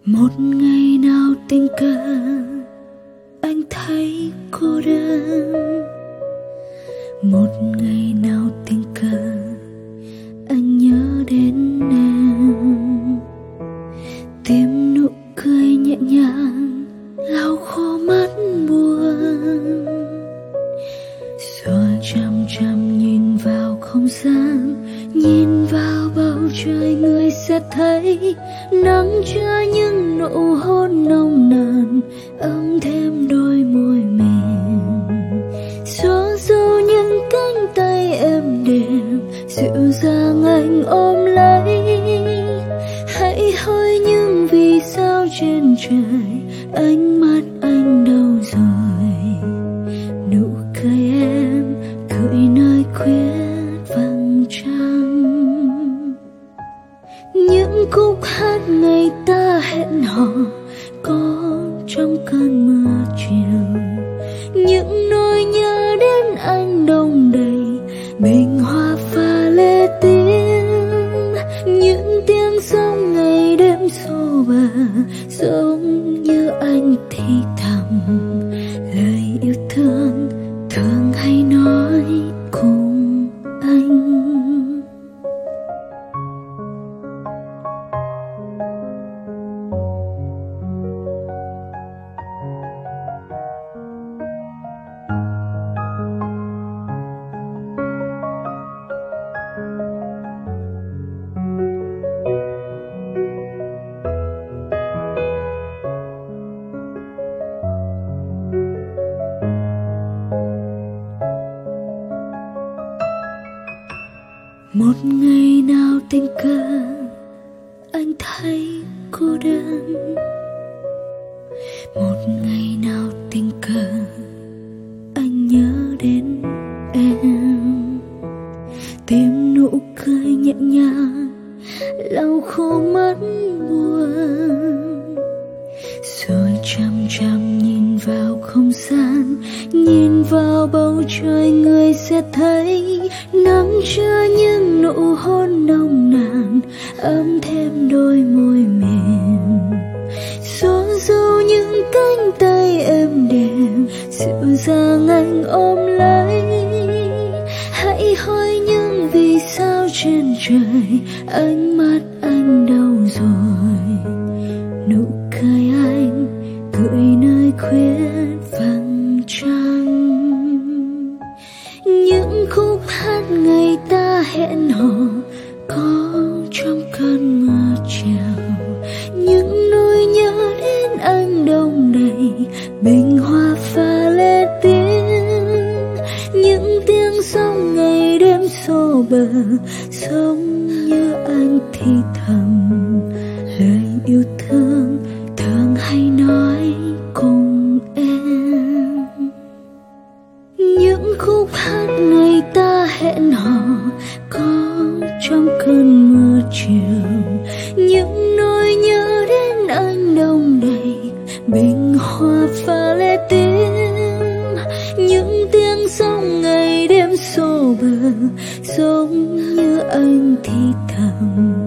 Một ngày nào tình cờ anh thấy cô đơn, một ngày nào tình cờ anh nhớ đến em. Tìm nụ cười nhẹ nhàng lau khô mắt buồn, rồi chăm chăm nhìn vào không gian, nhìn vào bầu trời, người sẽ thấy nắng cho những nụ hôn nồng nàn ấm thêm đôi môi mềm, xóa dấu những cánh tay êm đềm dịu dàng anh ôm lấy. Hãy hỏi những vì sao trên trời ánh mắt anh đâu rồi, nụ cười em gửi nơi khuyết vầng trăng. Những khúc hát ngày ta hẹn hò có trong cơn mưa chiều, những nỗi nhớ đến anh đông đầy bình hoa pha lê tím, những tiếng sóng ngày đêm xô bờ giống như anh thì thầm lời yêu thương thường hay nói cùng anh. Một ngày nào tình cờ anh thấy cô đơn, một ngày nào tình cờ anh nhớ đến em. Tìm nụ cười nhẹ nhàng lau khô mắt buồn, rồi chăm chăm nhìn vào không gian, nhìn vào bầu trời, người sẽ thấy nắng cho những nụ hôn nồng nàn ấm thêm đôi môi mềm, xóa dấu những cánh tay êm đềm dịu dàng anh ôm lấy. Hãy hỏi những vì sao trên trời ánh mắt anh đâu rồi, nụ cười anh gửi nơi khuyết vầng trăng. Những khúc hát ngày ta hẹn hò có trong cơn mưa chiều, những nỗi nhớ đến anh đông đầy bình hoa pha lê tím, những tiếng sóng ngày đêm xô bờ giống như anh thì thầm lời yêu thương thường hay nói cùng em. Những khúc hát ngày ta hẹn hò có trong cơn mưa chiều, những nỗi nhớ đến anh đông đầy bình hoa pha lê tím, những tiếng sóng ngày đêm xô bờ giống như anh thì thầm